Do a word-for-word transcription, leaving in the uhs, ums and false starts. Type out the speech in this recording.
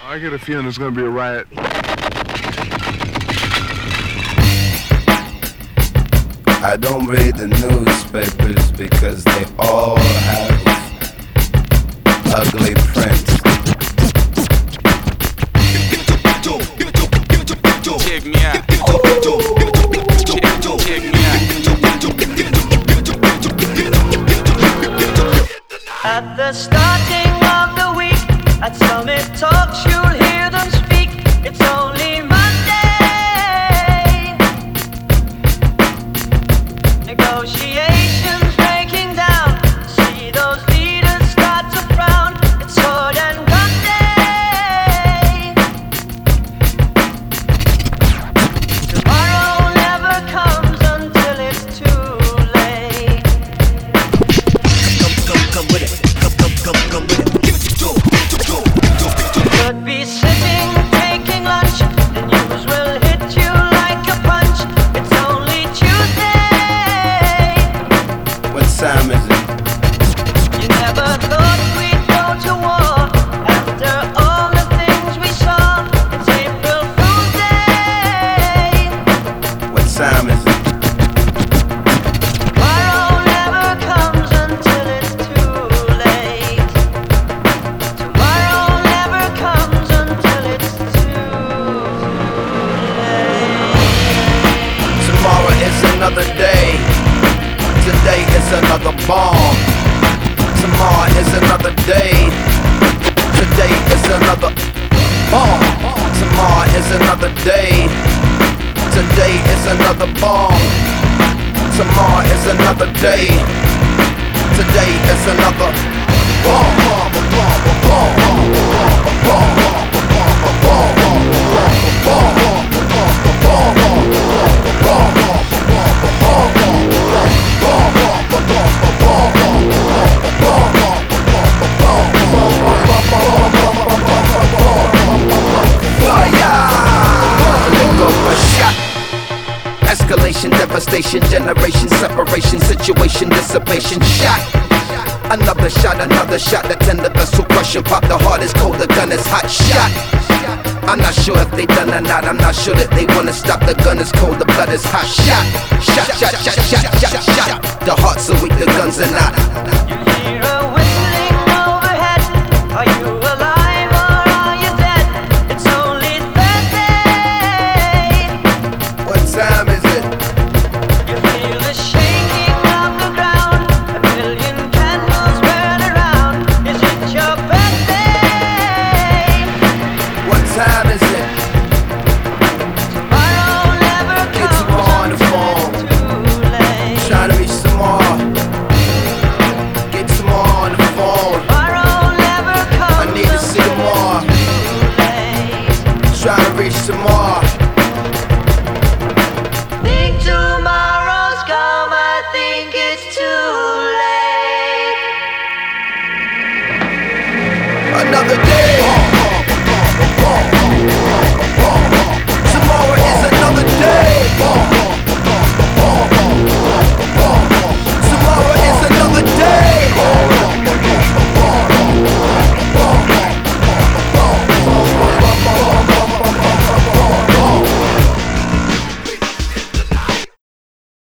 I get a feeling there's going to be a riot. I don't read the newspapers because they all have ugly prints. Check me out. Check me out. At the starting of the week, at Summit Talks, you'll hear them speak. It's only Monday. Negotiations breaking down. See those leaders start to frown. It's sword and gun day. Tomorrow never comes until it's too late. Come, come, come with it. Come, come, come, come with it. Give it to go, give it to go, give it to go. Could be sitting, taking lunch. The news will hit you like a punch. It's only Tuesday. What time is it? You never thought we'd go to war after all the things we saw. It's April Fool's Day. What time is it? Tomorrow never comes until it's too late. Tomorrow never comes until it's too late. Tomorrow is another day. Today is another bomb. Tomorrow is another day. Today is another bomb. Tomorrow is another day. Today is another bomb. Tomorrow is another day. Today is another bomb. Bomb, bomb, bomb, bomb, bomb, bomb, bomb, bomb, escalation, devastation, generation, separation, situation, dissipation, shot. Another shot, another shot, the tender vessel crushing, pop the heart is cold, the gun is hot, shot. I'm not sure if they done or not, I'm not sure that they wanna stop, the gun is cold, the blood is hot, shot. Shot, shot, shot, shot, shot, shot. The hearts are weak, the guns are not. You hear a whistling overhead. Are you alive or are you dead? It's only Thursday. What time is it? You feel the shaking of the ground. A million candles burn around. Is it your birthday? What time is it?